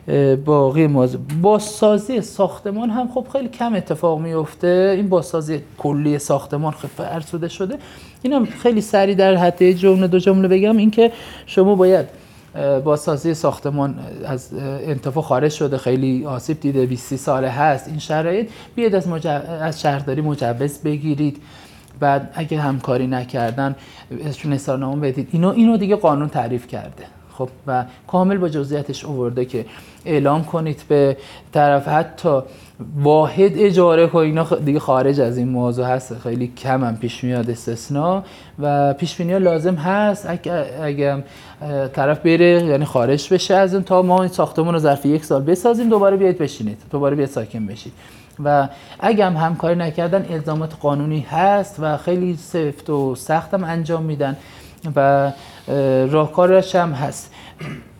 باقی بازسازی ساختمان هم خب خیلی کم اتفاق میفته. این بازسازی کلی ساختمان خیلی فرسوده شده. اینم خیلی سریع در حد جمله دو جمله بگم، این که شما باید بازسازی ساختمان از انتفاع خارج شده، خیلی آسیب دیده، 20 ساله هست این شرایط، بیاید از شهرداری مجوز بگیرید. بعد اگه همکاری نکردن ازشون اظهارنامه بدید. اینو دیگه قانون تعریف کرده. خب و کامل با جزئیاتش آورده که اعلام کنید به طرف، حتی واحد اجاره کنید. اینا دیگه خارج از این موضوع هست، خیلی کم هم پیش میاد استثناء و پیش بینی لازم هست. اگه طرف بره یعنی خارج بشه از اون، تا ما این ساختمون رو ظرف 1 سال بسازیم، دوباره بیاید بشینید، دوباره بیاید ساکن بشید. و اگه هم همکاری نکردن الزامات قانونی هست و خیلی سفت و سخت هم انجام میدن و راهکارش هم هست.